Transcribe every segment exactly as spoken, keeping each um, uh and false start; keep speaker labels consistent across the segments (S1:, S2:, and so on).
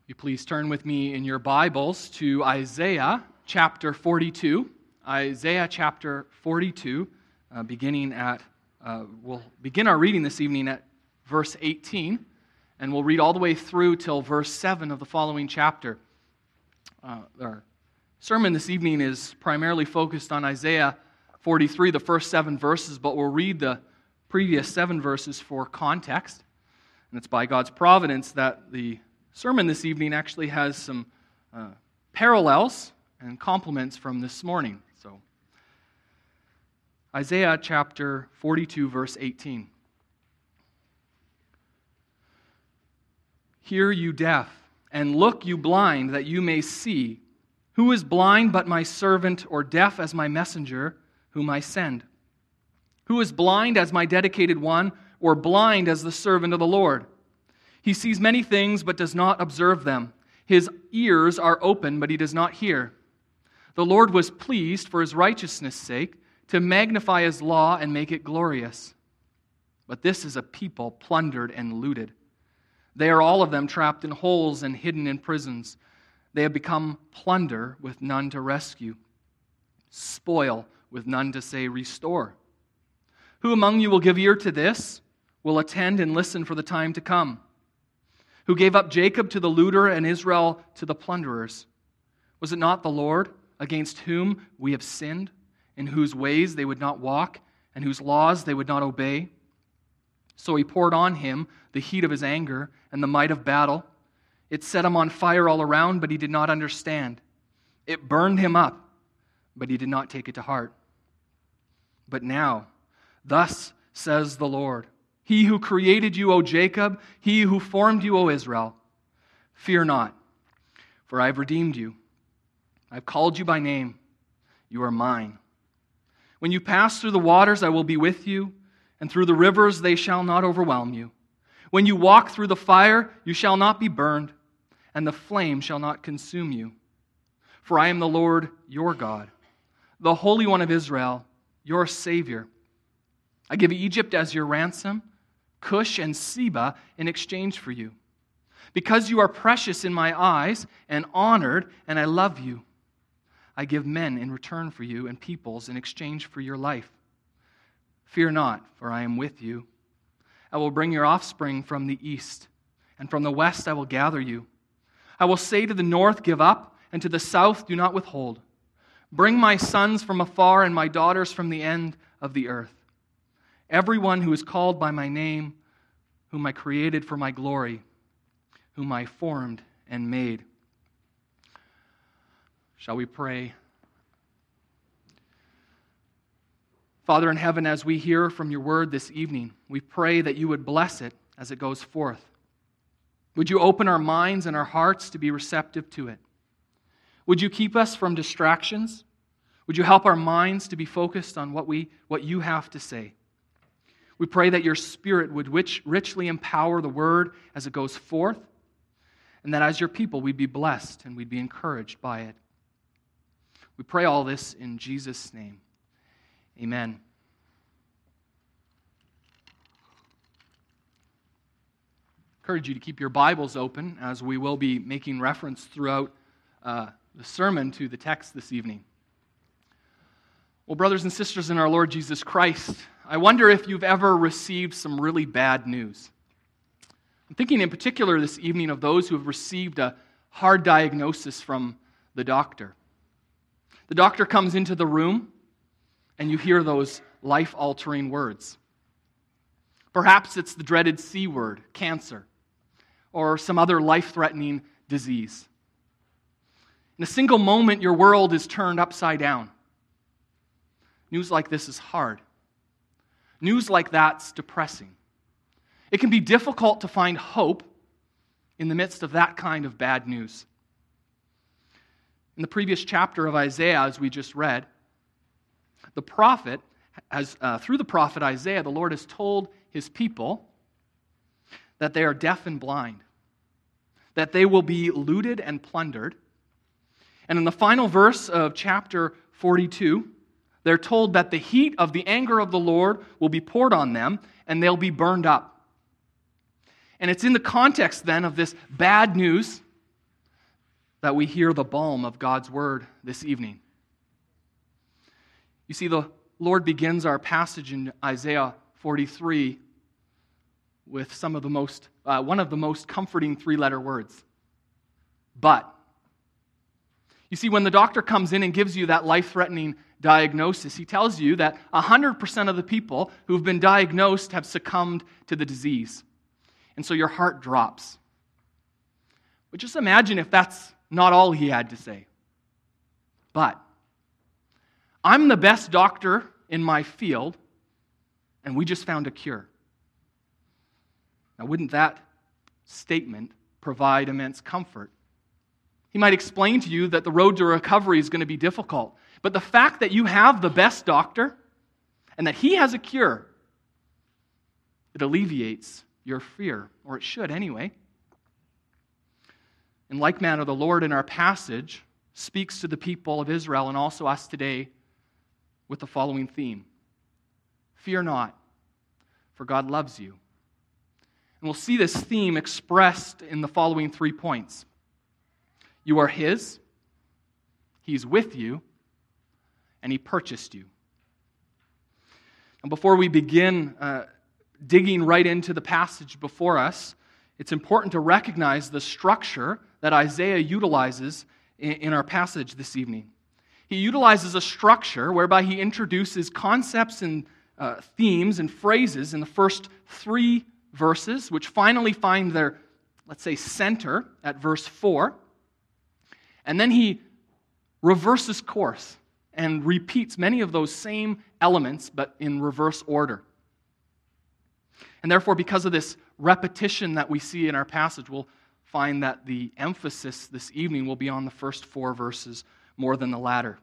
S1: You please turn with me in your Bibles to Isaiah chapter forty-two. Isaiah chapter forty-two, uh, beginning at, uh, we'll begin our reading this evening at verse eighteen, and we'll read all the way through till verse seven of the following chapter. Uh, our sermon this evening is primarily focused on Isaiah forty-three, the first seven verses, but we'll read the previous seven verses for context. And it's by God's providence that the sermon this evening actually has some uh, parallels and complements from this morning. So, Isaiah chapter forty-two, verse eighteen. Hear, you deaf, and look, you blind, that you may see. Who is blind but my servant, or deaf as my messenger, whom I send? Who is blind as my dedicated one, or blind as the servant of the Lord? He sees many things, but does not observe them. His ears are open, but he does not hear. The Lord was pleased, for his righteousness' sake, to magnify his law and make it glorious. But this is a people plundered and looted. They are all of them trapped in holes and hidden in prisons. They have become plunder with none to rescue, spoil with none to say, restore. Who among you will give ear to this, will attend and listen for the time to come? Who gave up Jacob to the looter and Israel to the plunderers? Was it not the Lord, against whom we have sinned, in whose ways they would not walk, and whose laws they would not obey? So he poured on him the heat of his anger and the might of battle. It set him on fire all around, but he did not understand. It burned him up, but he did not take it to heart. But now, thus says the Lord, He who created you, O Jacob, he who formed you, O Israel, fear not, for I have redeemed you. I have called you by name. You are mine. When you pass through the waters, I will be with you, and through the rivers they shall not overwhelm you. When you walk through the fire, you shall not be burned, and the flame shall not consume you. For I am the Lord your God, the Holy One of Israel, your Savior. I give Egypt as your ransom, Cush and Seba in exchange for you. Because you are precious in my eyes and honored, and I love you, I give men in return for you and peoples in exchange for your life. Fear not, for I am with you. I will bring your offspring from the east, and from the west I will gather you. I will say to the north, give up, and to the south, do not withhold. Bring my sons from afar and my daughters from the end of the earth. Everyone who is called by my name, whom I created for my glory, whom I formed and made. Shall we pray? Father in heaven, as we hear from your word this evening, we pray that you would bless it as it goes forth. Would you open our minds and our hearts to be receptive to it? Would you keep us from distractions? Would you help our minds to be focused on what we, what you have to say? We pray that your Spirit would rich, richly empower the word as it goes forth, and that as your people we'd be blessed and we'd be encouraged by it. We pray all this in Jesus' name. Amen. I encourage you to keep your Bibles open as we will be making reference throughout uh, the sermon to the text this evening. Well, brothers and sisters in our Lord Jesus Christ, I wonder if you've ever received some really bad news. I'm thinking in particular this evening of those who have received a hard diagnosis from the doctor. The doctor comes into the room, and you hear those life-altering words. Perhaps it's the dreaded C word, cancer, or some other life-threatening disease. In a single moment, your world is turned upside down. News like this is hard. News like that's depressing. It can be difficult to find hope in the midst of that kind of bad news. In the previous chapter of Isaiah, as we just read, the prophet, as uh, through the prophet Isaiah, the Lord has told his people that they are deaf and blind, that they will be looted and plundered. And in the final verse of chapter forty-two, they're told that the heat of the anger of the Lord will be poured on them, and they'll be burned up. And it's in the context then of this bad news that we hear the balm of God's word this evening. You see, the Lord begins our passage in Isaiah forty-three with some of the most, uh, one of the most comforting three-letter words, but. You see, when the doctor comes in and gives you that life-threatening diagnosis, he tells you that one hundred percent of the people who've been diagnosed have succumbed to the disease. And so your heart drops. But just imagine if that's not all he had to say. But I'm the best doctor in my field, and we just found a cure. Now, wouldn't that statement provide immense comfort? He might explain to you that the road to recovery is going to be difficult. But the fact that you have the best doctor and that he has a cure, it alleviates your fear, or it should anyway. In like manner, the Lord in our passage speaks to the people of Israel and also us today with the following theme. Fear not, for God loves you. And we'll see this theme expressed in the following three points. You are His, He's with you, and He purchased you. And before we begin uh, digging right into the passage before us, it's important to recognize the structure that Isaiah utilizes in, in our passage this evening. He utilizes a structure whereby he introduces concepts and uh, themes and phrases in the first three verses, which finally find their, let's say, center at verse four. And then he reverses course and repeats many of those same elements, but in reverse order. And therefore, because of this repetition that we see in our passage, we'll find that the emphasis this evening will be on the first four verses more than the latter.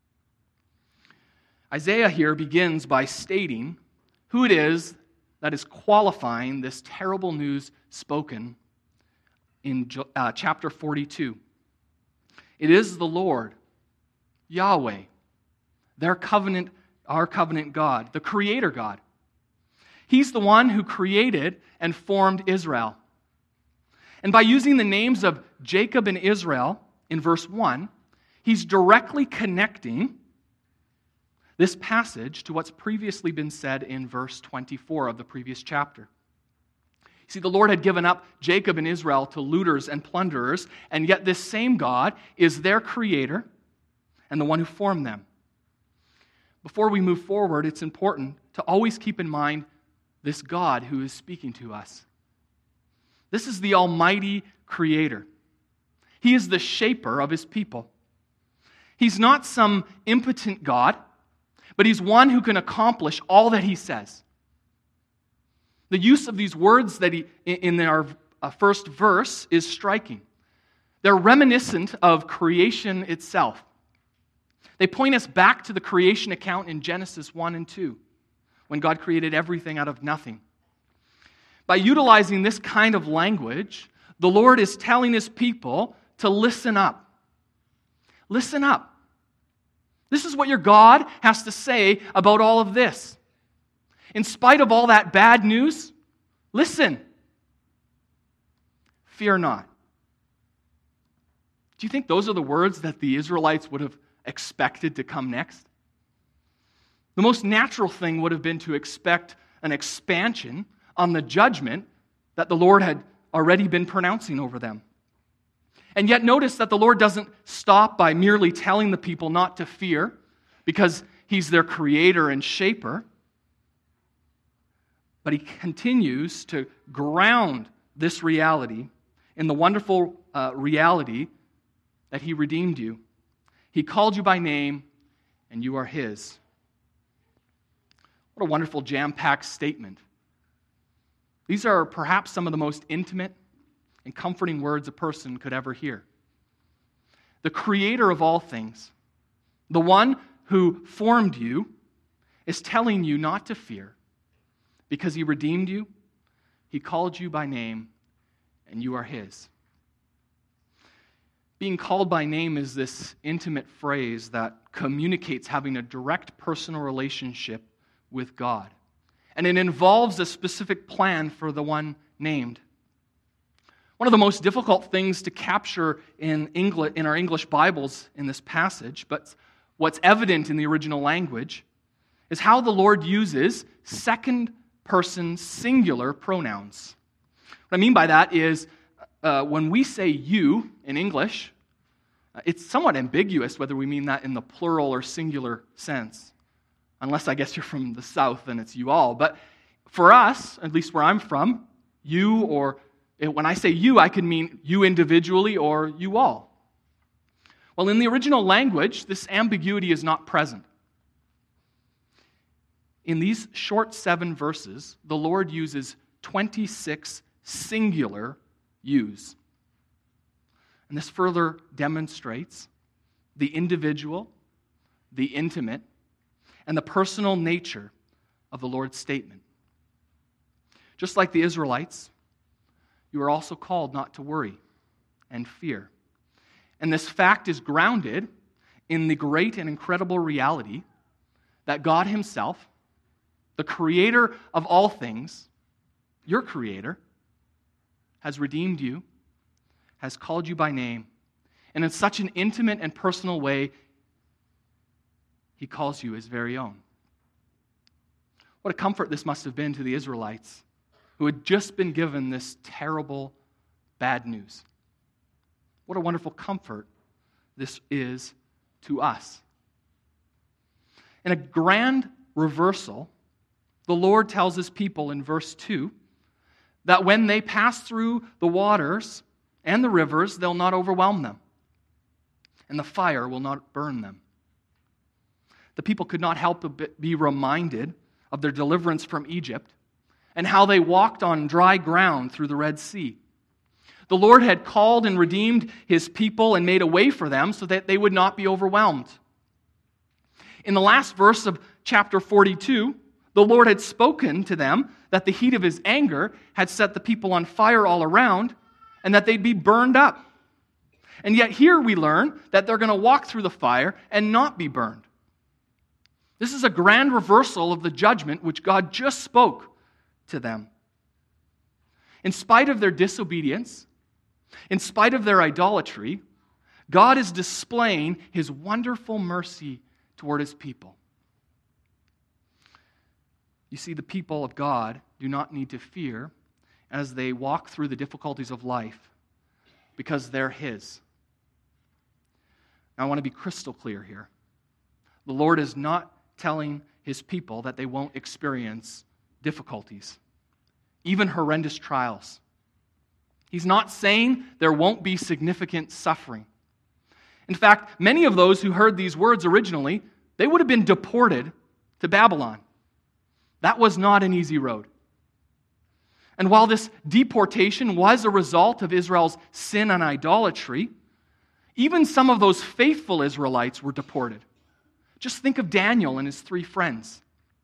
S1: Isaiah here begins by stating who it is that is qualifying this terrible news spoken in uh, chapter forty-two. It is the Lord, Yahweh, their covenant, our covenant God, the Creator God. He's the one who created and formed Israel. And by using the names of Jacob and Israel in verse one, he's directly connecting this passage to what's previously been said in verse twenty-four of the previous chapter. See, the Lord had given up Jacob and Israel to looters and plunderers, and yet this same God is their creator and the one who formed them. Before we move forward, it's important to always keep in mind this God who is speaking to us. This is the Almighty Creator. He is the shaper of His people. He's not some impotent God, but He's one who can accomplish all that He says. The use of these words that he in our first verse is striking. They're reminiscent of creation itself. They point us back to the creation account in Genesis one and two, when God created everything out of nothing. By utilizing this kind of language, the Lord is telling His people to listen up. Listen up. This is what your God has to say about all of this. In spite of all that bad news, listen. Fear not. Do you think those are the words that the Israelites would have expected to come next? The most natural thing would have been to expect an expansion on the judgment that the Lord had already been pronouncing over them. And yet notice that the Lord doesn't stop by merely telling the people not to fear because He's their creator and shaper. But He continues to ground this reality in the wonderful uh, reality that He redeemed you. He called you by name, and you are His. What a wonderful jam-packed statement. These are perhaps some of the most intimate and comforting words a person could ever hear. The Creator of all things, the one who formed you, is telling you not to fear, because He redeemed you, He called you by name, and you are His. Being called by name is this intimate phrase that communicates having a direct personal relationship with God. And it involves a specific plan for the one named. One of the most difficult things to capture in English, in our English Bibles in this passage, but what's evident in the original language, is how the Lord uses second-person singular pronouns. What I mean by that is, uh, when we say you in English, uh, it's somewhat ambiguous whether we mean that in the plural or singular sense. Unless I guess you're from the South, then it's you all. But for us, at least where I'm from, you, or when I say you, I could mean you individually or you all. Well, in the original language, this ambiguity is not present. In these short seven verses, the Lord uses twenty-six singular yous. And this further demonstrates the individual, the intimate, and the personal nature of the Lord's statement. Just like the Israelites, you are also called not to worry and fear. And this fact is grounded in the great and incredible reality that God Himself, the creator of all things, your creator, has redeemed you, has called you by name, and in such an intimate and personal way, He calls you His very own. What a comfort this must have been to the Israelites, who had just been given this terrible, bad news. What a wonderful comfort this is to us. In a grand reversal, the Lord tells His people in verse two that when they pass through the waters and the rivers, they'll not overwhelm them, and the fire will not burn them. The people could not help but be reminded of their deliverance from Egypt and how they walked on dry ground through the Red Sea. The Lord had called and redeemed His people and made a way for them so that they would not be overwhelmed. In the last verse of chapter forty-two, the Lord had spoken to them that the heat of His anger had set the people on fire all around and that they'd be burned up. And yet here we learn that they're going to walk through the fire and not be burned. This is a grand reversal of the judgment which God just spoke to them. In spite of their disobedience, in spite of their idolatry, God is displaying His wonderful mercy toward His people. You see, the people of God do not need to fear as they walk through the difficulties of life because they're His. Now, I want to be crystal clear here. The Lord is not telling His people that they won't experience difficulties, even horrendous trials. He's not saying there won't be significant suffering. In fact, many of those who heard these words originally, they would have been deported to Babylon. That was not an easy road. And while this deportation was a result of Israel's sin and idolatry, even some of those faithful Israelites were deported. Just think of Daniel and his three friends.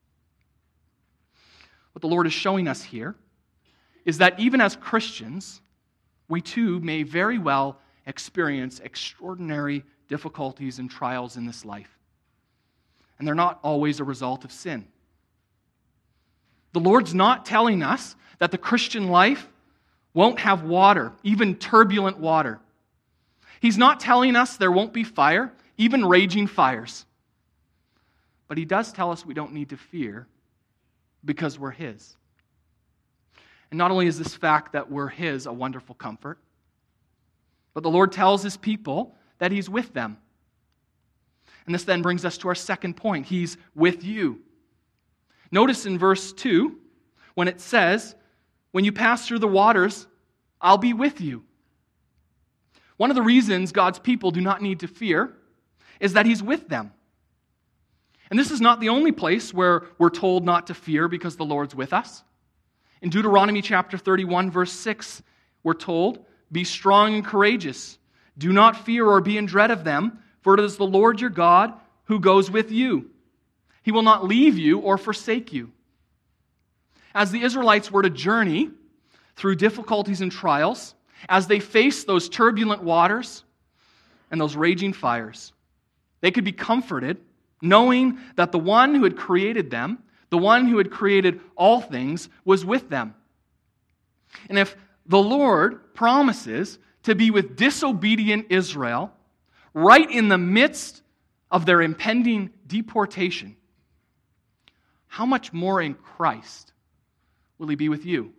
S1: What the Lord is showing us here is that even as Christians, we too may very well experience extraordinary difficulties and trials in this life. And they're not always a result of sin. The Lord's not telling us that the Christian life won't have water, even turbulent water. He's not telling us there won't be fire, even raging fires. But He does tell us we don't need to fear because we're His. And not only is this fact that we're His a wonderful comfort, but the Lord tells His people that He's with them. And this then brings us to our second point. He's with you. Notice in verse two, when it says, when you pass through the waters, I'll be with you. One of the reasons God's people do not need to fear is that He's with them. And this is not the only place where we're told not to fear because the Lord's with us. In Deuteronomy chapter thirty-one, verse six, we're told, be strong and courageous. Do not fear or be in dread of them, for it is the Lord your God who goes with you. He will not leave you or forsake you. As the Israelites were to journey through difficulties and trials, as they faced those turbulent waters and those raging fires, they could be comforted knowing that the one who had created them, the one who had created all things, was with them. And if the Lord promises to be with disobedient Israel right in the midst of their impending deportation, how much more in Christ will he be with you?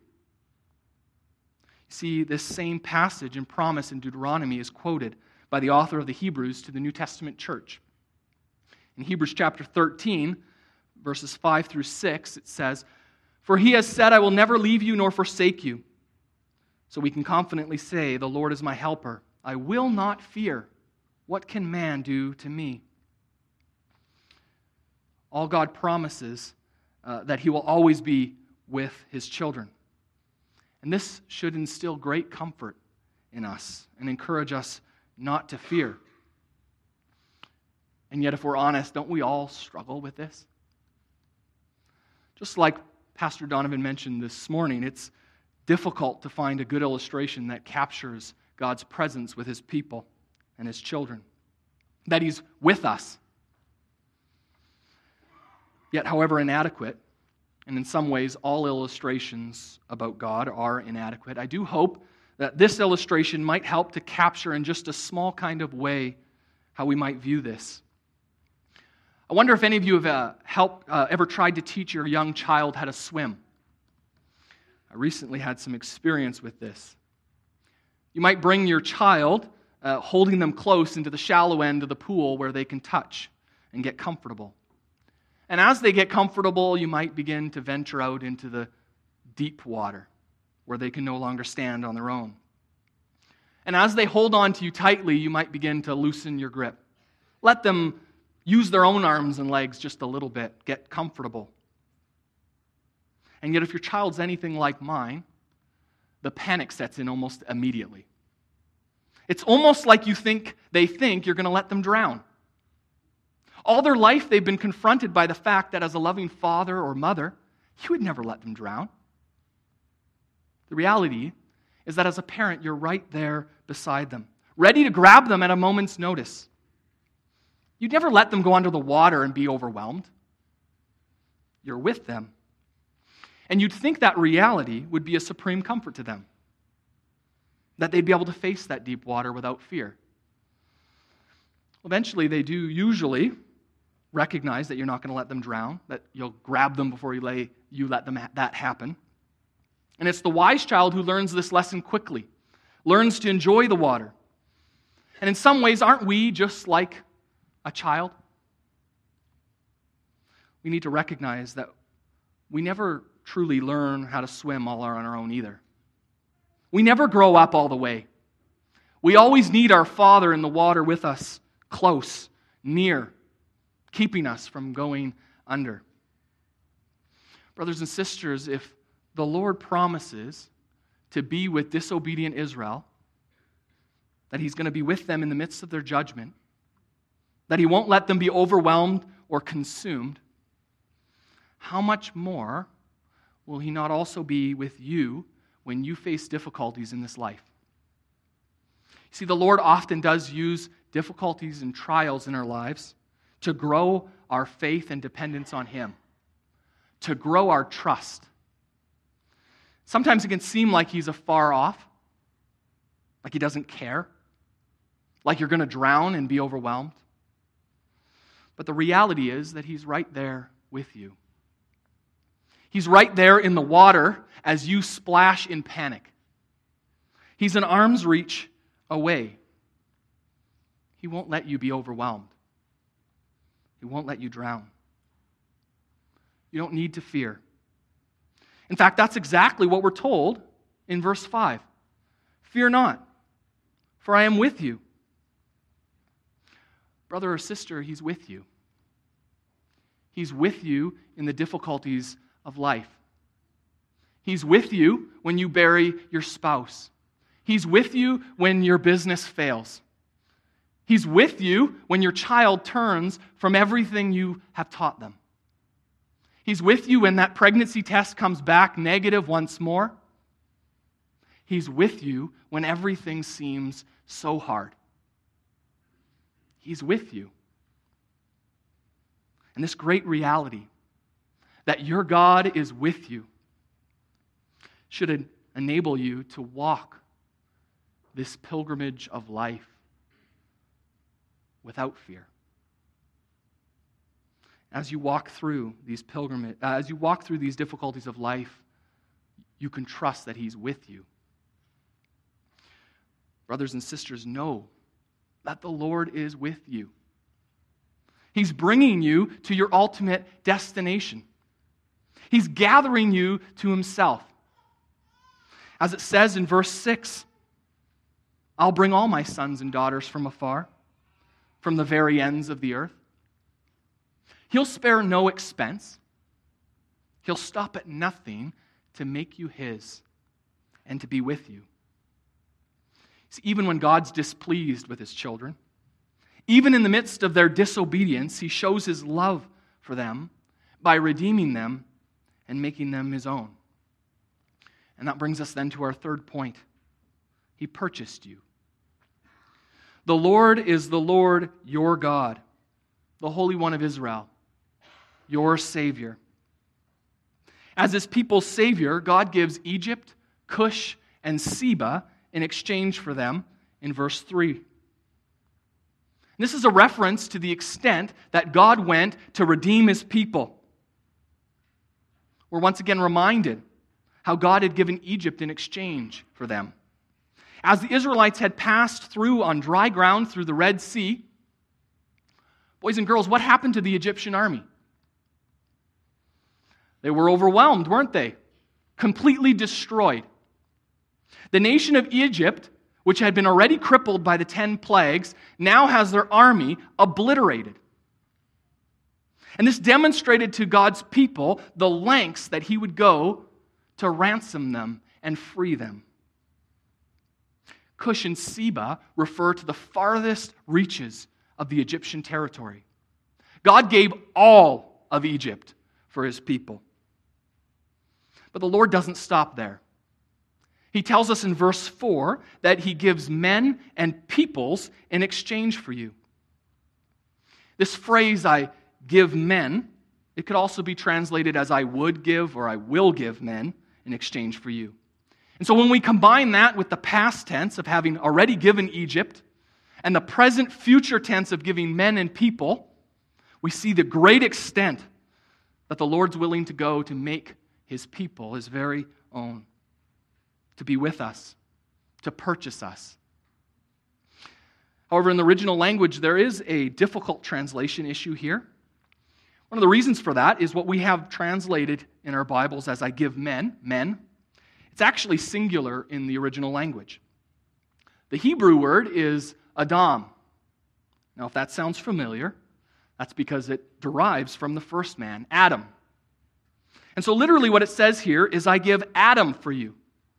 S1: See, this same passage and promise in Deuteronomy is quoted by the author of the Hebrews to the New Testament church. In Hebrews chapter thirteen, verses five through six, it says, "For he has said, I will never leave you nor forsake you. So we can confidently say, the Lord is my helper. I will not fear. What can man do to me?" All God promises uh, that he will always be with his children. And this should instill great comfort in us and encourage us not to fear. And yet, if we're honest, don't we all struggle with this? Just like Pastor Donovan mentioned this morning, it's difficult to find a good illustration that captures God's presence with his people and his children, that he's with us. Yet, however inadequate, and in some ways all illustrations about God are inadequate, I do hope that this illustration might help to capture in just a small kind of way how we might view this. I wonder if any of you have uh, helped, uh, ever tried to teach your young child how to swim. I recently had some experience with this. You might bring your child, uh, holding them close into the shallow end of the pool where they can touch and get comfortable. And as they get comfortable, you might begin to venture out into the deep water where they can no longer stand on their own. And as they hold on to you tightly, you might begin to loosen your grip. Let them use their own arms and legs just a little bit, get comfortable. And yet if your child's anything like mine, the panic sets in almost immediately. It's almost like you think they think you're going to let them drown. All their life they've been confronted by the fact that as a loving father or mother, you would never let them drown. The reality is that as a parent, you're right there beside them, ready to grab them at a moment's notice. You'd never let them go under the water and be overwhelmed. You're with them. And you'd think that reality would be a supreme comfort to them, that they'd be able to face that deep water without fear. Eventually, they do usually recognize that you're not going to let them drown, that you'll grab them before you, lay, you let them ha- that happen. And it's the wise child who learns this lesson quickly, learns to enjoy the water. And in some ways, aren't we just like a child? We need to recognize that we never truly learn how to swim all on our own either. We never grow up all the way. We always need our Father in the water with us, close, near, keeping us from going under. Brothers and sisters, if the Lord promises to be with disobedient Israel, that he's going to be with them in the midst of their judgment, that he won't let them be overwhelmed or consumed, how much more will he not also be with you when you face difficulties in this life? See, the Lord often does use difficulties and trials in our lives to grow our faith and dependence on him, to grow our trust. Sometimes it can seem like he's afar off, like he doesn't care, like you're going to drown and be overwhelmed. But the reality is that he's right there with you. He's right there in the water as you splash in panic. He's an arm's reach away. He won't let you be overwhelmed. He won't let you drown. You don't need to fear. In fact, that's exactly what we're told in verse five. Fear not, for I am with you. Brother or sister, he's with you. He's with you in the difficulties of life. He's with you when you bury your spouse. He's with you when your business fails. He's with you when your child turns from everything you have taught them. He's with you when that pregnancy test comes back negative once more. He's with you when everything seems so hard. He's with you. And this great reality that your God is with you should enable you to walk this pilgrimage of life without fear. As you walk through these pilgrimage, uh, as you walk through these difficulties of life, you can trust that He's with you. Brothers and sisters, know that the Lord is with you. He's bringing you to your ultimate destination. He's gathering you to Himself. As it says in verse six, I'll bring all my sons and daughters from afar, from the very ends of the earth. He'll spare no expense. He'll stop at nothing to make you His and to be with you. See, even when God's displeased with His children, even in the midst of their disobedience, He shows His love for them by redeeming them and making them His own. And that brings us then to our third point. He purchased you. The Lord is the Lord your God, the Holy One of Israel, your Savior. As His people's Savior, God gives Egypt, Cush, and Seba in exchange for them in verse three. And this is a reference to the extent that God went to redeem His people. We're once again reminded how God had given Egypt in exchange for them. As the Israelites had passed through on dry ground through the Red Sea, boys and girls, what happened to the Egyptian army? They were overwhelmed, weren't they? Completely destroyed. The nation of Egypt, which had been already crippled by the ten plagues, now has their army obliterated. And this demonstrated to God's people the lengths that He would go to ransom them and free them. Cush and Seba refer to the farthest reaches of the Egyptian territory. God gave all of Egypt for His people. But the Lord doesn't stop there. He tells us in verse four that He gives men and peoples in exchange for you. This phrase, I give men, it could also be translated as I would give or I will give men in exchange for you. And so when we combine that with the past tense of having already given Egypt and the present future tense of giving men and people, we see the great extent that the Lord's willing to go to make His people His very own, to be with us, to purchase us. However, in the original language, there is a difficult translation issue here. One of the reasons for that is what we have translated in our Bibles as I give men, men. It's actually singular in the original language. The Hebrew word is Adam. Now, if that sounds familiar, that's because it derives from the first man, Adam. And so literally what it says here is, I give Adam for you.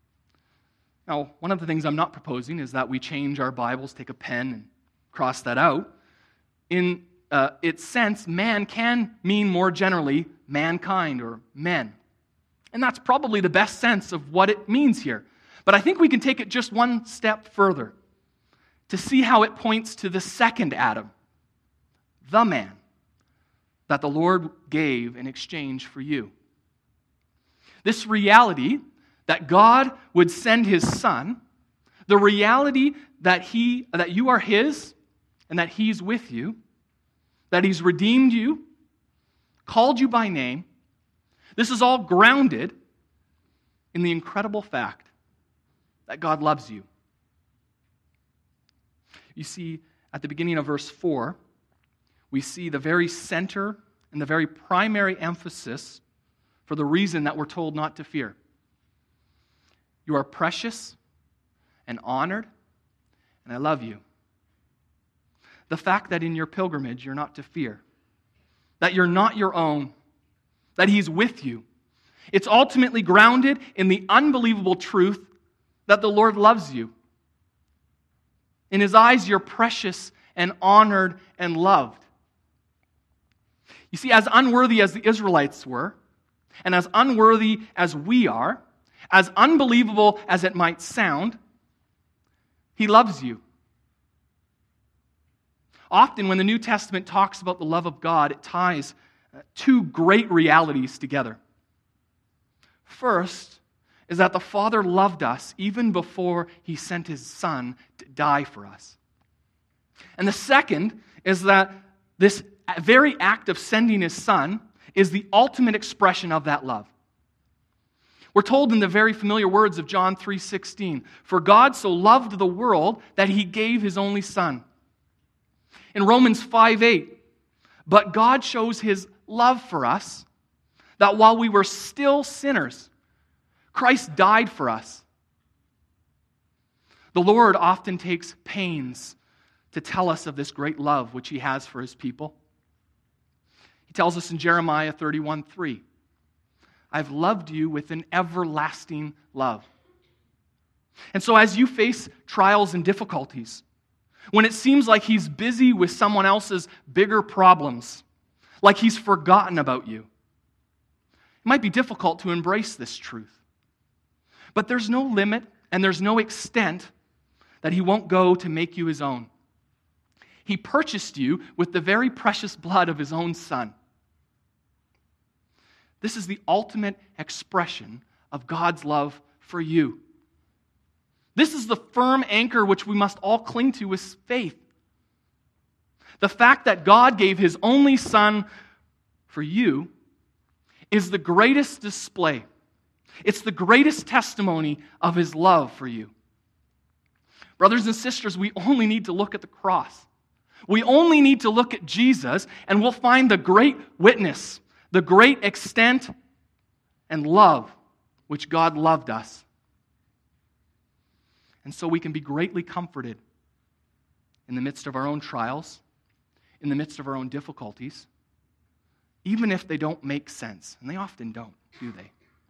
S1: Now, one of the things I'm not proposing is that we change our Bibles, take a pen, and cross that out. In uh, its sense, man can mean more generally mankind or men. And that's probably the best sense of what it means here. But I think we can take it just one step further to see how it points to the second Adam, the man that the Lord gave in exchange for you. This reality that God would send His Son, the reality that He, that you are His and that He's with you, that He's redeemed you, called you by name, this is all grounded in the incredible fact that God loves you. You see, at the beginning of verse four, we see the very center and the very primary emphasis for the reason that we're told not to fear. You are precious and honored, and I love you. The fact that in your pilgrimage you're not to fear, that you're not your own, that He's with you. It's ultimately grounded in the unbelievable truth that the Lord loves you. In His eyes, you're precious and honored and loved. You see, as unworthy as the Israelites were, and as unworthy as we are, as unbelievable as it might sound, He loves you. Often when the New Testament talks about the love of God, it ties two great realities together. First, is that the Father loved us even before he sent his Son to die for us. And the second is that this very act of sending his Son is the ultimate expression of that love. We're told in the very familiar words of John three sixteen, "For God so loved the world that he gave his only Son." In Romans five eight, "But God shows his love for us, that while we were still sinners, Christ died for us." The Lord often takes pains to tell us of this great love which he has for his people. He tells us in Jeremiah thirty-one three, "I've loved you with an everlasting love." And so as you face trials and difficulties, when it seems like he's busy with someone else's bigger problems, like he's forgotten about you, it might be difficult to embrace this truth. But there's no limit and there's no extent that he won't go to make you his own. He purchased you with the very precious blood of his own Son. This is the ultimate expression of God's love for you. This is the firm anchor which we must all cling to with faith. The fact that God gave his only Son for you is the greatest display. It's the greatest testimony of his love for you. Brothers and sisters, we only need to look at the cross. We only need to look at Jesus, and we'll find the great witness, the great extent and love which God loved us. And so we can be greatly comforted in the midst of our own trials, in the midst of our own difficulties, even if they don't make sense. And they often don't, do they?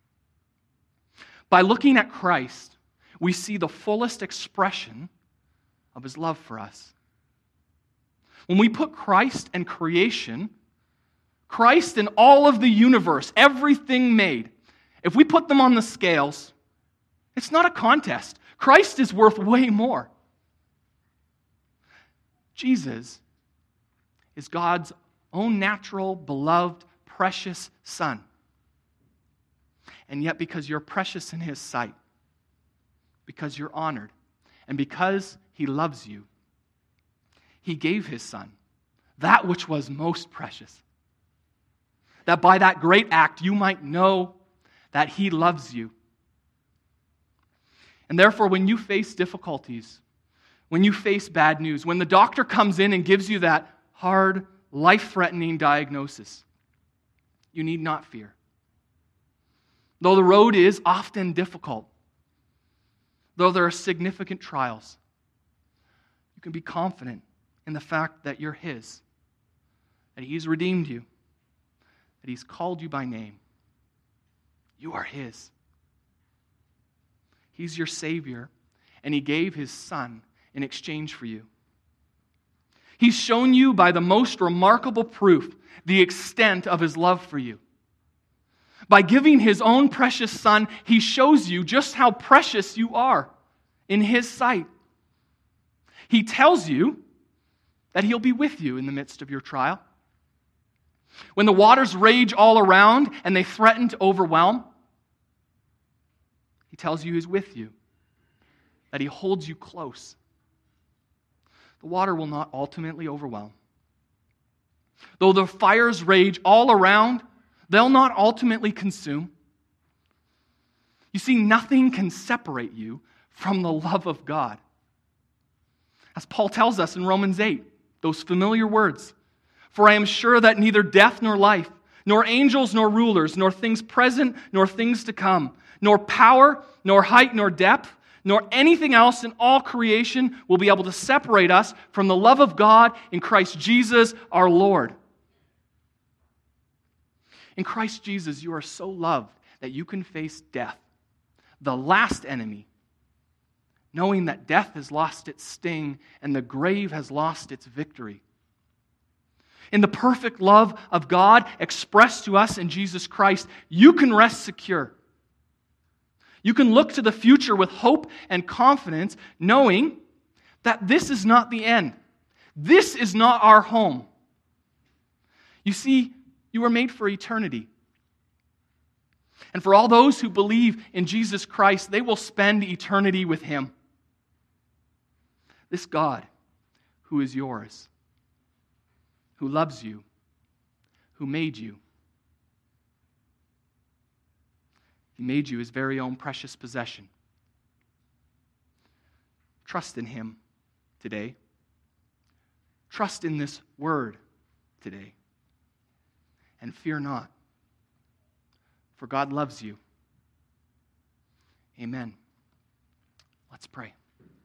S1: By looking at Christ, we see the fullest expression of his love for us. When we put Christ and creation, Christ and all of the universe, everything made, if we put them on the scales, it's not a contest. Christ is worth way more. Jesus is God's own natural, beloved, precious Son. And yet, because you're precious in his sight, because you're honored, and because he loves you, he gave his Son, that which was most precious. That by that great act you might know that he loves you. And therefore, when you face difficulties, when you face bad news, when the doctor comes in and gives you that hard, life-threatening diagnosis, you need not fear. Though the road is often difficult, though there are significant trials, you can be confident in the fact that you're his, that he's redeemed you, that he's called you by name. You are his. He's your Savior, and he gave his Son in exchange for you. He's shown you by the most remarkable proof the extent of his love for you. By giving his own precious Son, he shows you just how precious you are in his sight. He tells you that he'll be with you in the midst of your trial. When the waters rage all around and they threaten to overwhelm, he tells you he's with you, that he holds you close. The water will not ultimately overwhelm. Though the fires rage all around, they'll not ultimately consume. You see, nothing can separate you from the love of God. As Paul tells us in Romans eight, those familiar words, "For I am sure that neither death nor life, nor angels nor rulers, nor things present nor things to come, nor power, nor height, nor depth, nor anything else in all creation will be able to separate us from the love of God in Christ Jesus our Lord." In Christ Jesus, you are so loved that you can face death, the last enemy, knowing that death has lost its sting and the grave has lost its victory. In the perfect love of God expressed to us in Jesus Christ, you can rest secure. You can look to the future with hope and confidence, knowing that this is not the end. This is not our home. You see, you were made for eternity. And for all those who believe in Jesus Christ, they will spend eternity with Him. This God who is yours, who loves you, who made you. He made you His very own precious possession. Trust in Him today. Trust in this word today. And fear not, for God loves you. Amen. Let's pray.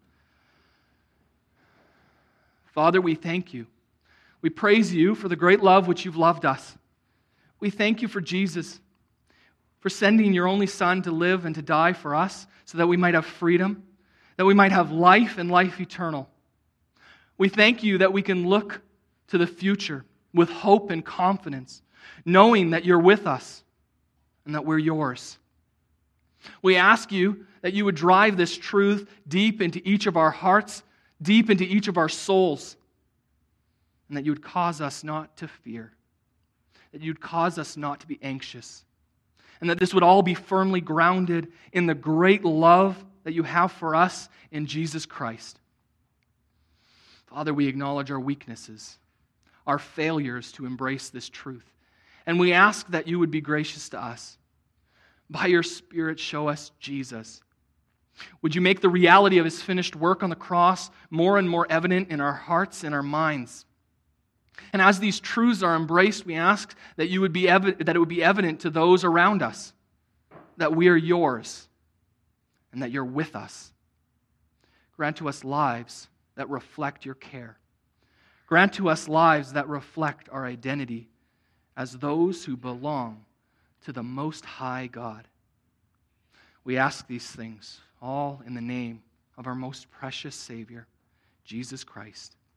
S1: Father, we thank you. We praise you for the great love which you've loved us. We thank you for Jesus, for sending your only Son to live and to die for us so that we might have freedom, that we might have life and life eternal. We thank you that we can look to the future with hope and confidence, knowing that you're with us and that we're yours. We ask you that you would drive this truth deep into each of our hearts, deep into each of our souls, and that you would cause us not to fear, that you'd cause us not to be anxious, and that this would all be firmly grounded in the great love that you have for us in Jesus Christ. Father, we acknowledge our weaknesses, our failures to embrace this truth, and we ask that you would be gracious to us. By your Spirit, show us Jesus. Would you make the reality of His finished work on the cross more and more evident in our hearts and our minds? And as these truths are embraced, we ask that you would be evi- that it would be evident to those around us that we are yours and that you're with us. Grant to us lives that reflect your care. Grant to us lives that reflect our identity as those who belong to the Most High God. We ask these things all in the name of our most precious Savior, Jesus Christ.